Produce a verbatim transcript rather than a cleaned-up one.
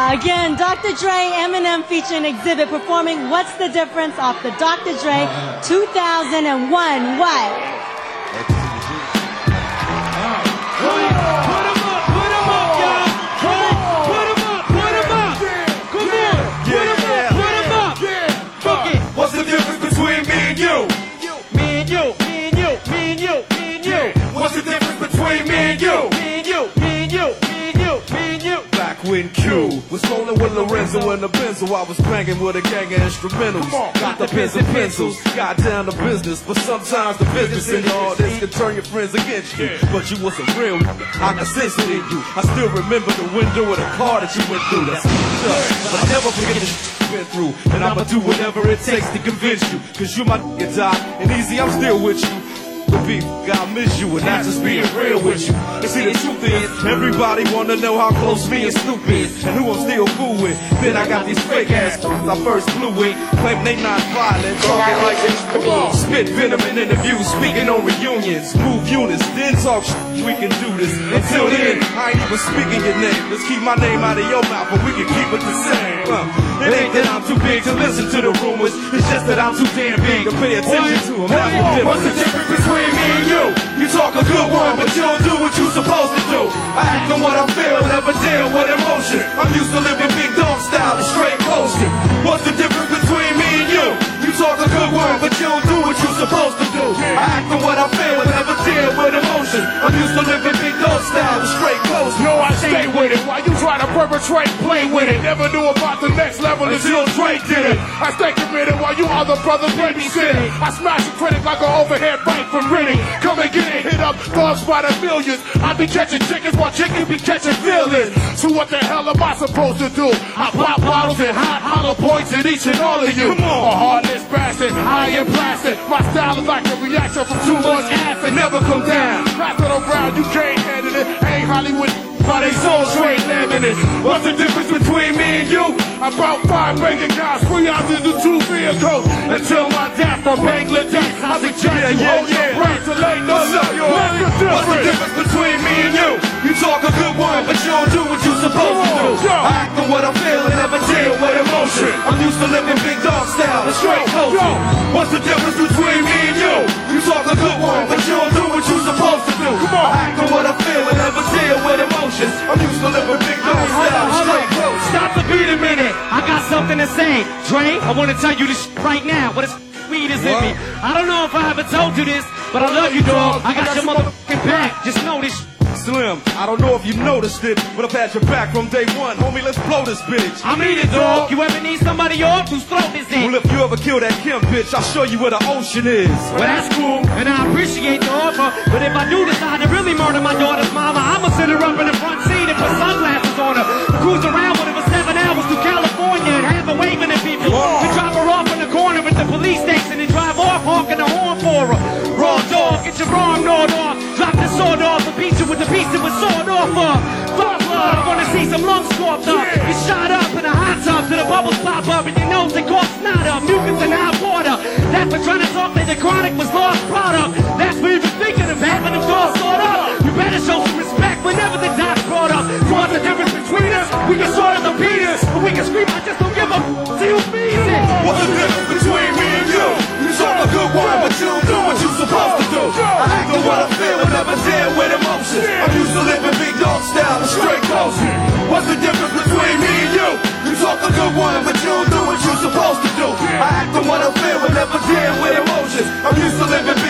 Uh, again, Doctor Dre, Eminem featuring Exhibit performing What's the Difference off the Doctor Dre two thousand one. What? What's the difference between me and you? Me and you, me and you, me and you, me and you. What's the difference between me and you? Me and you, me and you, me and you, me and you. Back when Q was rolling with Lorenzo and the Benzo, I was banging with a gang of instrumentals. Got the pens and pencils, got down to business. But sometimes the business in all this can turn your friends against you. But you wasn't real, I can sense it in you. I still remember the window of the car that you went through. That's but I never forget the been through, and I'ma do whatever it takes to convince you. Cause you my nigga, Doc, and easy, I'm still with you. The beef, God miss you, and not just being real with you. And see, the truth is, everybody wanna know how close me and Snoop is, and who I'm still cool with. Then I got these fake ass I first flew with, claim they not violent, talking like this. Spit venom in interviews, speaking on reunions, move units, then talk shit. We can do this. Until then, I ain't even speaking your name. Let's keep my name out of your mouth, but we can keep it the same. Uh, it ain't that I'm too big to listen to the rumors, it's just that I'm too damn big to pay attention to them. Now, what's the difference between me and you? You talk a good one, but you don't do what you supposed to do. I act on what I feel, never deal with emotion. I'm used to living big dog style and straight coasting. What's the difference between me and you? You talk a good one, but you don't do what you supposed to do. I act on what I feel, never deal with emotion. I'm used to living big dog style and straight coasting. No, I stay with it while you try to perpetrate, play with it. Never knew about the next level until Dre did it. I stay committed while you other brothers babysit it. I smash a critic like an overhead bite from Riddick. Come and get it, hit up thugs by the millions. I be catching chickens while chickens be catching feelings. So what the hell am I supposed to do? I pop bottles and hot hollow points at each and all of you. Come on. A heartless bastard, I am blasted. My style is like a reaction from too much acid. Never come down. Pass it around, you can't handle it. Ain't Hollywood, but they soul straight landing it. What's the difference between me and you? About five banking guys, three ounces to two vehicles. Until my death from Bangladesh, I suggest yeah, you yeah, hold yeah. your breath till ain't no love. What's the difference? What's the difference between me and you? You talk a good one, but you don't do what you supposed to do. I act on what I feel and never deal with emotion. I'm used to living big dog style and straight coasting. What's the difference between me and you? You talk a good one, but you don't do what you supposed to do. Come on. I act on what I feel and never deal with emotions. I'm used to living big dog style and straight coasting. Stop the beat a minute. I got something to say. Dre, I want to tell you this right now. What is weed is in me. I don't know if I ever told you this, but I love you, dog. I got your motherfucking back. Just know this. Slim, I don't know if you noticed it, but I've had your back from day one. Homie, let's blow this bitch. I mean it, dog. You ever need somebody off whose throat is in? Well, if you ever kill that Kim bitch, I'll show you where the ocean is. Well, that's cool, and I appreciate the offer. But if I do decide to really murder my daughter's mama, I'ma sit her up in the front seat and put sunglasses on her. Cruise around with her for seven hours through California and have her waving at people. And drop her off in the corner at the police station and drive off honking the horn for her. Raw dog, get your arm gnawed off. Drop the sword off and beat you with the piece that was sawed off her. Fuck blood, I wanna see some lungs scorched up. Get shot up in a hot tub till the bubbles pop up in your nose and cough snot up. Mucus and hot water. That's for trying to talk that the chronic was lost product. That's for even thinking of having them doors sawed up. You better show some respect whenever the doc's brought up. So what's the difference between us? We can sort of the penis, but we can scream, I just don't give a see who feeds it. What's the difference between me and you? You talk a good one, but you don't do what you supposed to do. I act on what I feel and never deal with emotions. I'm used to living big dog style and straight coasting. What's the difference between me and you? You talk a good one, but you don't do what you supposed to do. I act on what I feel and never deal with emotions. I'm used to living big